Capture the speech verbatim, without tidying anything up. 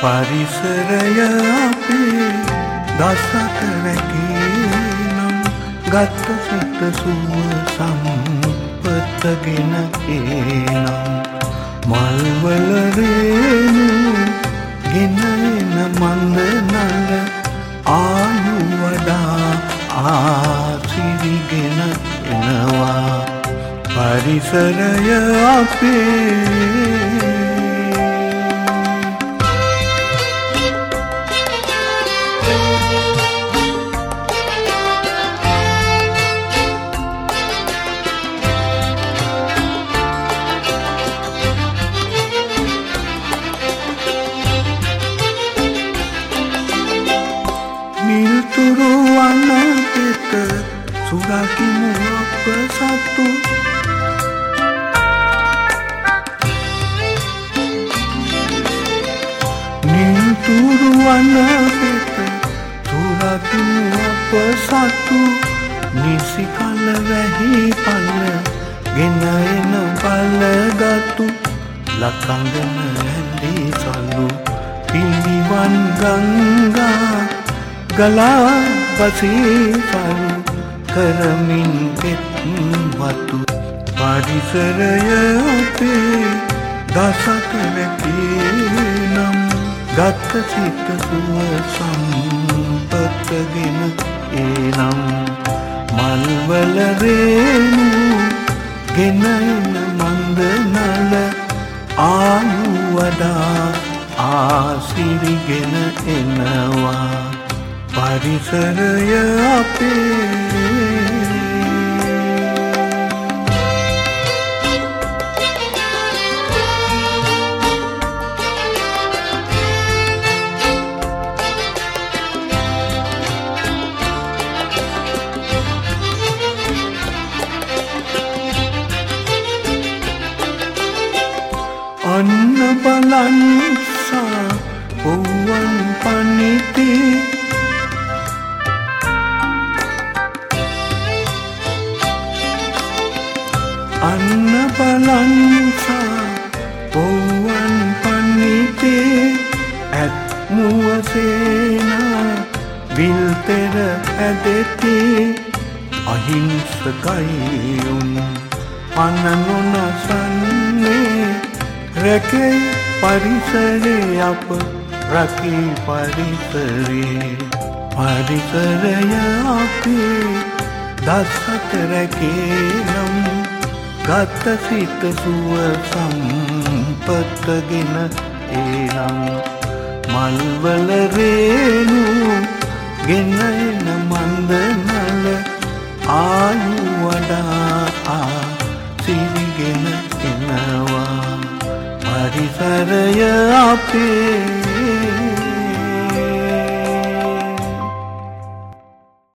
පරිසරය අපේ දසක රැකීනම් ගත්ත සිත සුව සම්පතගෙන එනම් මල්වල රේණු ගෙන එන මන්ද නල ආයු වඩා ආසිරිගෙන එනවා පරිසරය අපේ නිල්තුරු වන පෙත සුරකිමු අප සතු නිල්තුරු වන පෙත සුරකිමු අප සතු නිසි කල වැහි පල ගෙන එන බලගතු ලකංගන ඇඳේ සලු පිළිවන් ගංගා ගලා වසේ පරු කරමින් පෙත් වතු පරිසරය අපේ දසක රැකීනම් ගත්ත සිත සුව සම්පතගෙන එනම් මල්වල රේණු ගෙන එන මන්ද නල ආයු වඩා ආසිරිගෙන එනවා පරිසරය අපේ අන්න බලන්සා පොව්වන් පනිතේ අන්න බලන්සා පොව්වන් පනිතේ ඇත් මුවසේනා විල්තෙර ඇදෙතේ අහිංසකයිඋන් පන නොනසන්නේ රැකේ පරිසරේ අප රකී පරිසරේ පරිසරය අපේ දසක රැකේනම් ගත්ත සිත සුව සම්පතගෙන එනම් මල්වල රේණු ගෙන එන මන්ද නල ආයු වඩා සිරිගෙන එනවා පරිසරය අපේ